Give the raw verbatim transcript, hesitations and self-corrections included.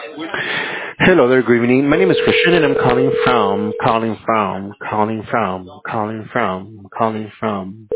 Hello there, good evening. My name is Christian and I'm calling from, calling from, calling from, calling from, calling from.